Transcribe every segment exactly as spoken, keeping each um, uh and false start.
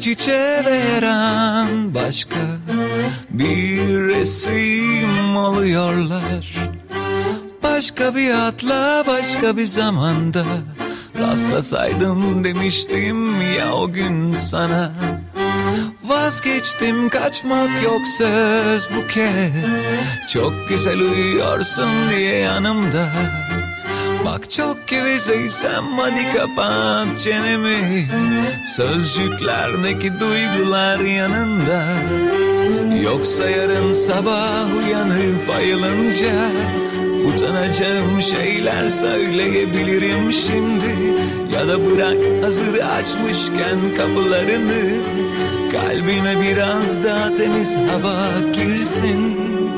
iç içe ve her an başka bir resim oluyorlar. Başka bir adla başka bir zamanda rastlasaydım demiştim ya o gün sana. Vazgeçtim, kaçmak yok söz bu kez. Çok güzel uyuyorsun diye yanımda. Bak çok gevezeysem hadi kapat çenemi. Sözcüklerdeki duygular yanında. Yoksa yarın sabah uyanıp ayılınca utanacağım şeyler söyleyebilirim şimdi. Ya da bırak hazır açmışken kapılarını, kalbime biraz daha temiz hava girsin.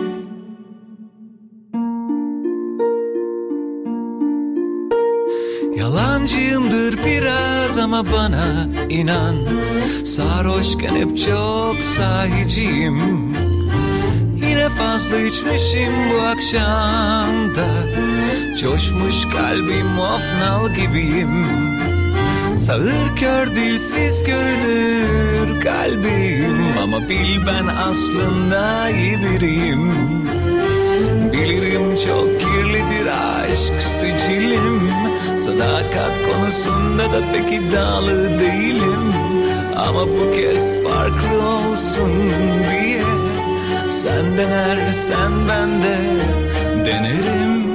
Yalancıyımdır biraz ama bana inan, sarhoşken hep çok sahiciyim. Yine fazla içmişim bu akşam da, coşmuş kalbim of nal gibiyim. Sağır kör dilsiz görünür kalbim, ama bil ben aslında iyi biriyim. Bilirim çok kirlidir aşk sicilim, sadakat konusunda da pek iddialı değilim. Ama bu kez farklı olsun diye sen denersen ben de denerim.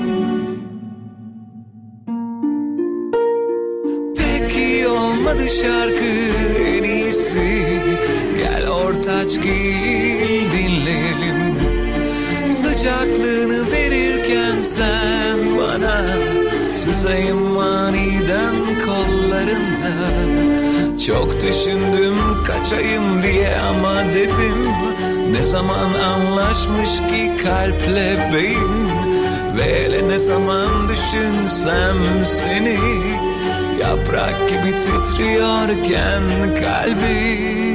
Peki olmadı şarkı, en iyisi gel ortaç gel dinleyelim. Sıcaklığını verirken sen bana, sızayım aniden kollarında. Çok düşündüm kaçayım diye ama dedim, ne zaman anlaşmış ki kalple beyin. Ve hele ne zaman düşünsem seni, yaprak gibi titriyorken kalbim.